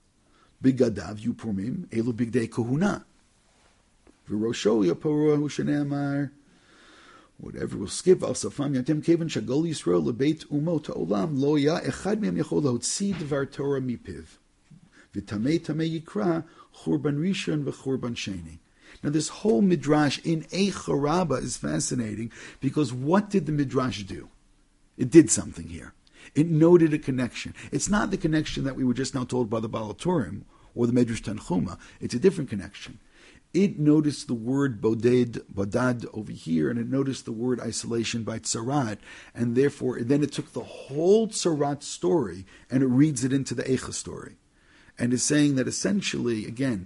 Bigadav yupurmim elu bigdei kohuna. V'rosho yaparua hu shene'amar. Whatever we'll skip al safam yatem kevan shagol Yisrael lebeit umo ta'olam lo ya echad mehem yachol lahotzi dvar Torah mipiv. V'tamei tamei yikra churban rishon v'churban sheni. Now this whole midrash in Eicha Rabbah is fascinating, because what did the midrash do? It did something here. It noted a connection. It's not the connection that we were just now told by the Baal Turim or the Medrash Tanchuma. It's a different connection. It noticed the word boded, bodad over here, and it noticed the word isolation by tsarat, and therefore then it took the whole tsarat story and it reads it into the Eicha story. And is saying that essentially, again,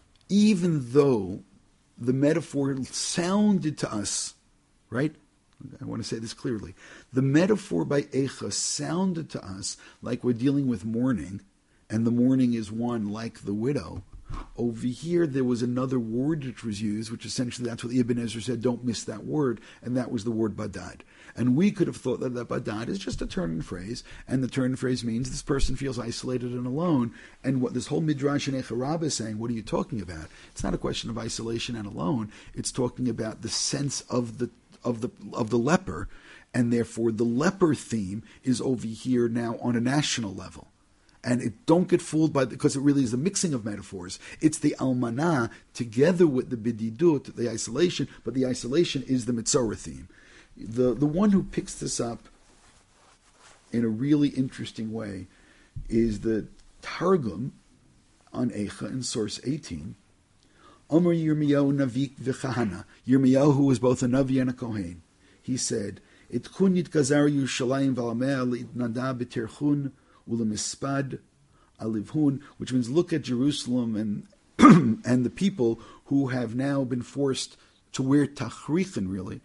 even though the metaphor sounded to us, right? I want to say this clearly. The metaphor by Eicha sounded to us like we're dealing with mourning, and the mourning is one like the widow. Over here, there was another word which was used, which essentially that's what Ibn Ezra said, don't miss that word, and that was the word badad. And we could have thought that that badad is just a turn in phrase, and the turn in phrase means this person feels isolated and alone. And what this whole Midrash in Eicha Rabbah is saying, what are you talking about? It's not a question of isolation and alone. It's talking about the sense of the of the of the leper, and therefore the leper theme is over here now on a national level. And it don't get fooled by, because it really is a mixing of metaphors. It's the almanah together with the bididut, the isolation, but the isolation is the Mitzorah theme. The, the one who picks this up in a really interesting way is the Targum on Eicha in source eighteen. Omer Yirmiyahu Navik v'Chahana. Yirmiyahu, who was both a Navi and a Kohen, he said, "It kun yitkazar Yerushalayim v'alameh l'itnada b'tirchun u'lemispad alivhun," which means look at Jerusalem and and the people who have now been forced to wear tachrichin, really,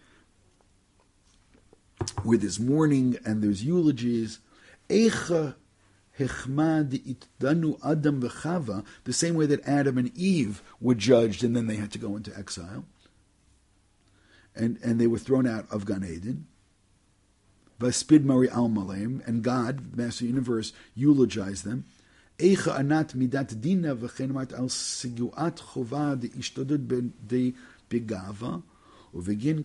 where there's mourning and there's eulogies. Eicha hechmad itdanu Adam v'Chava, the same way that Adam and Eve were judged and then they had to go into exile. And, and they were thrown out of Gan Eden. Vaspid Mari al Malem, and God, the Master of the Universe, eulogized them. Eicha anat midat dina v'chenamat al siguat chova de ishtodud de begava. Over here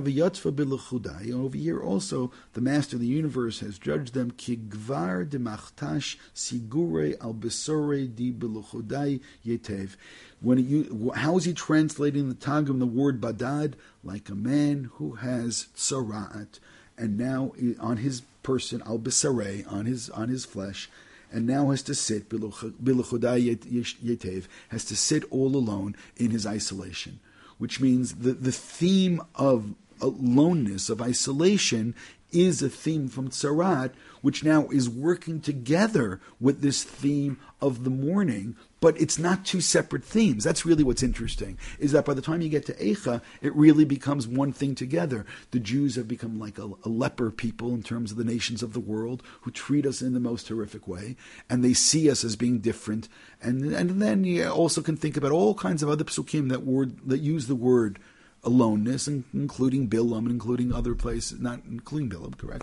also, the Master of the Universe has judged them. Kigvar de machtash sigure al besore di beluchudai yetev. When you, how is he translating the Targum, the word badad? Like a man who has tzara'at, and now on his person, al besore, on his on his flesh, and now has to sit beluchudai yetev, has to sit all alone in his isolation. Which means the, the theme of aloneness, of isolation, is a theme from Tzarat, which now is working together with this theme of the mourning, but it's not two separate themes. That's really what's interesting, is that by the time you get to Eicha, it really becomes one thing together. The Jews have become like a, a leper people in terms of the nations of the world, who treat us in the most horrific way, and they see us as being different. And, and then you also can think about all kinds of other psukim that word that use the word aloneness, including Bilam, including other places, not including Bilam, correct?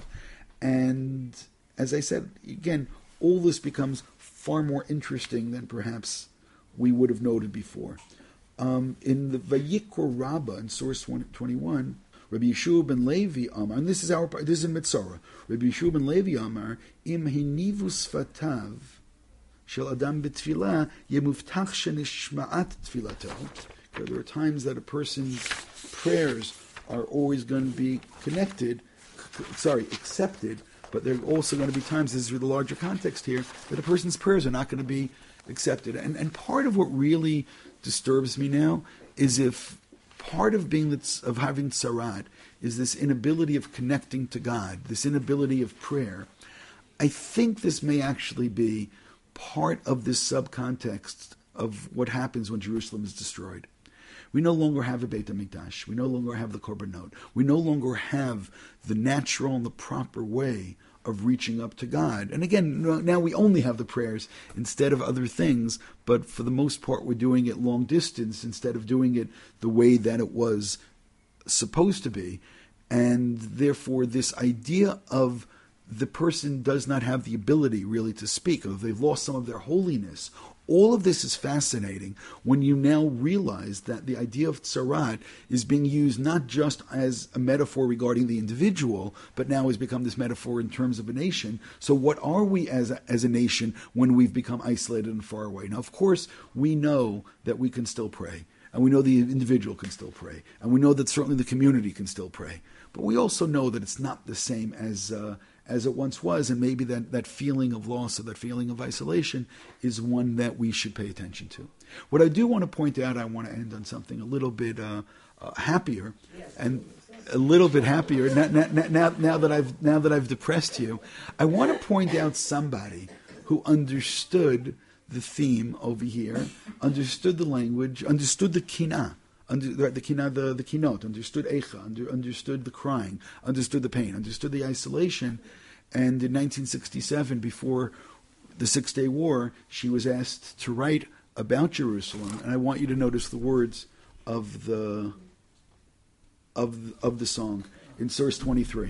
And as I said, again, all this becomes far more interesting than perhaps we would have noted before. Um, in the Vayikor Rabbah, in source twenty-one, Rabbi Yeshua ben Levi Amar, and this is our this is in Mitzorah. Rabbi Yeshua ben Levi Amar, Im hinivus fatav shel adam b'tfilah yemuftach shenishma'at tfilato. There are times that a person's prayers are always going to be connected, sorry, accepted, but there are also going to be times, this is the larger context here, that a person's prayers are not going to be accepted. And and part of what really disturbs me now is if part of being of having tzarat is this inability of connecting to God, this inability of prayer. I think this may actually be part of this subcontext of what happens when Jerusalem is destroyed. We no longer have a Beit HaMikdash. We no longer have the Korbanot. We no longer have the natural and the proper way of reaching up to God. And again, now we only have the prayers instead of other things, but for the most part we're doing it long distance instead of doing it the way that it was supposed to be. And therefore this idea of the person does not have the ability really to speak, or they've lost some of their holiness. All of this is fascinating when you now realize that the idea of tzarat is being used not just as a metaphor regarding the individual, but now has become this metaphor in terms of a nation. So what are we as a, as a nation when we've become isolated and far away? Now, of course, we know that we can still pray, and we know the individual can still pray, and we know that certainly the community can still pray. But we also know that it's not the same as uh, as it once was, and maybe that, that feeling of loss or that feeling of isolation is one that we should pay attention to. What I do want to point out, I want to end on something a little bit uh, uh, happier, and a little bit happier. Now, now, now, now that I've now that I've depressed you, I want to point out somebody who understood the theme over here, understood the language, understood the kinah. Under, the kinah, the, the kinot, understood Eicha, under, understood the crying, understood the pain, understood the isolation. And in nineteen sixty-seven, before the Six-Day War, she was asked to write about Jerusalem. And I want you to notice the words of the of of the song in source twenty-three.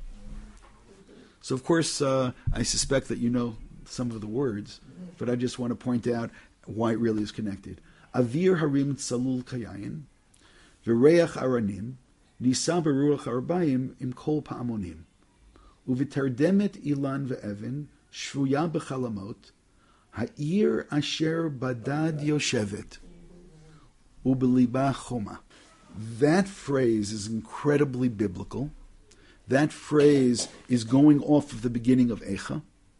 So, of course, uh, I suspect that you know some of the words, but I just want to point out why it really is connected. Avir harim tsalul kayayin, v'reach aranim, nisa beruach arbayim im kol pa'amonim, uvitardemet ilan ve'evin, shvuya b'chalamot, Ha'ir asher badad yoshevet, ubeliba choma. That phrase is incredibly biblical. That phrase is going off of the beginning of Eicha.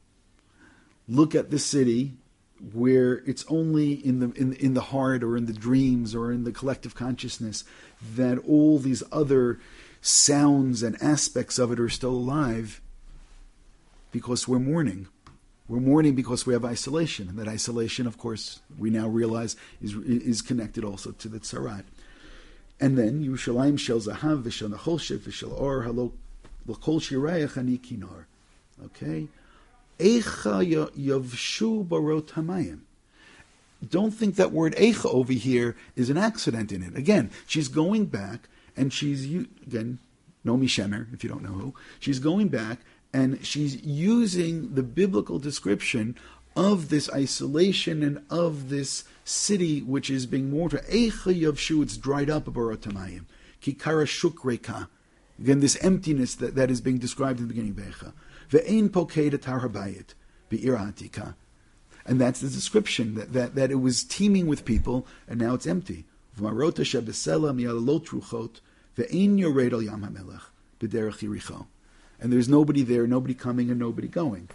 Look at the city where it's only in the in, in the heart or in the dreams or in the collective consciousness that all these other sounds and aspects of it are still alive, because we're mourning. We're mourning because we have isolation, and that isolation, of course, we now realize is is connected also to the tzarat. And then Yerushalayim shel zahav v'shel nachoshet v'shel or halo l'kol shirayach ani kinor. Okay, eicha yavshu barot hamayim. Don't think that word eicha over here is an accident in it. Again, she's going back, and she's again Nomi Shemer, if you don't know who. She's going back, and she's using the biblical description of this isolation and of this city which is being mourned. Eicha yavshu, it's dried up, barot hamayim. Kikara shukreka. Again, this emptiness that, that is being described in the beginning of Eicha. Ve'ein poked tar habayit be'ir ha'atika. And that's the description, that, that, that it was teeming with people, and now it's empty. V'marota shebesela mi'alalot ruchot ve'ein yored al yam ha'melech b'derech Yericho. And there's nobody there, nobody coming, and nobody going.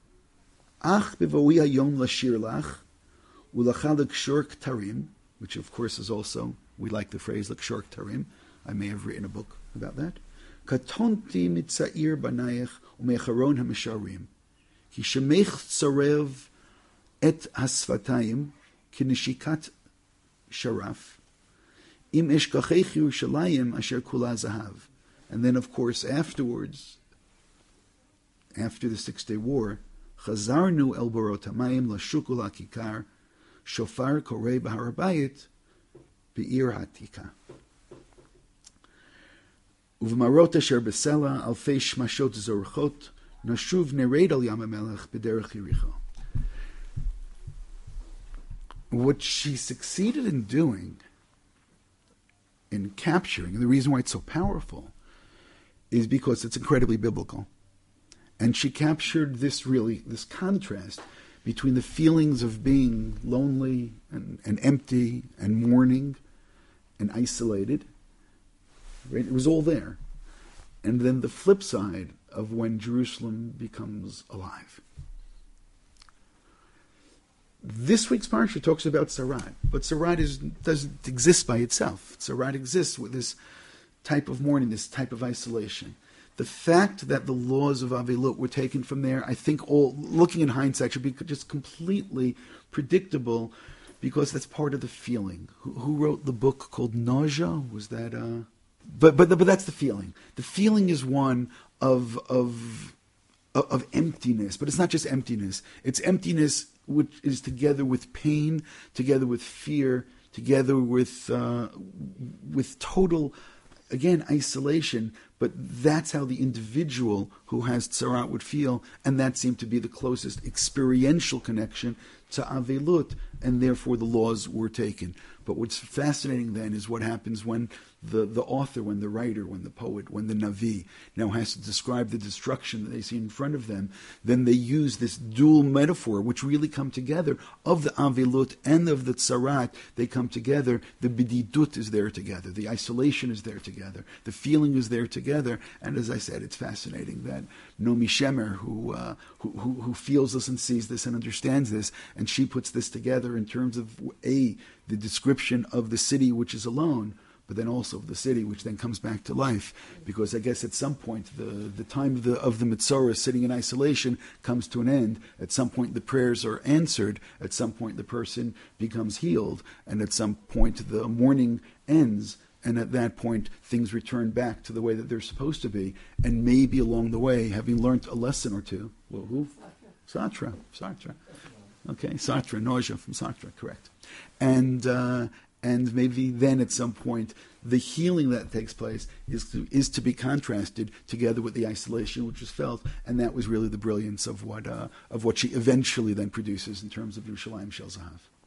Ach b'voi hayom lashir lach u'lacha l'kshor ktarim, which of course is also, we like the phrase l'kshor ktarim. I may have written a book about that. Katonti mitzair banayich u'mecharon ha'misharim ki shemech tzarev et hasvatayim kinishikat sharaf im eshkachech Yerushalayim asher kula zahav. And then, of course, afterwards, after the Six-Day War, chazarnu el barot hamayim lashuk ulakikar shofar korei b'har habayit be'ir hatika. Uv'marot asher besela alfei shmashot zorchot nashuv nered al yam hamelech b'derech Yericho. What she succeeded in doing, in capturing, and the reason why it's so powerful, is because it's incredibly biblical. And she captured this really, this contrast between the feelings of being lonely and, and empty and mourning and isolated. Right? It was all there. And then the flip side of when Jerusalem becomes alive. This week's parsha talks about Tzarat, but Tzarat is, doesn't exist by itself. Tzarat exists with this type of mourning, this type of isolation. The fact that the laws of Avilut were taken from there, I think, all looking in hindsight, should be just completely predictable, because that's part of the feeling. Who, who wrote the book called Nausea? Was that? Uh... But but but that's the feeling. The feeling is one of of of emptiness, but it's not just emptiness. It's emptiness which is together with pain, together with fear, together with uh, with total, again, isolation. But that's how the individual who has tzarat would feel, and that seemed to be the closest experiential connection to Avelut, and therefore the laws were taken. But what's fascinating then is what happens when the, the author, when the writer, when the poet, when the Navi now has to describe the destruction that they see in front of them. Then they use this dual metaphor, which really come together, of the Avelut and of the Tzarat. They come together. The Bididut is there together. The isolation is there together. The feeling is there together. And as I said, it's fascinating that Nomi Shemer, who, uh, who, who, who feels this and sees this and understands this, and she puts this together in terms of, A, the description of the city which is alone, but then also of the city which then comes back to life. Because I guess at some point the, the time of the, of the Mitzorah sitting in isolation comes to an end. At some point the prayers are answered. At some point the person becomes healed. And at some point the mourning ends. And at that point, things return back to the way that they're supposed to be. And maybe along the way, having learned a lesson or two. Well, who? Sartre. Sartre. Okay, Sartre, nausea from Sartre, correct. And uh, and maybe then at some point, the healing that takes place is to, is to be contrasted together with the isolation which was felt. And that was really the brilliance of what uh, of what she eventually then produces in terms of Yerushalayim Shel Zahav.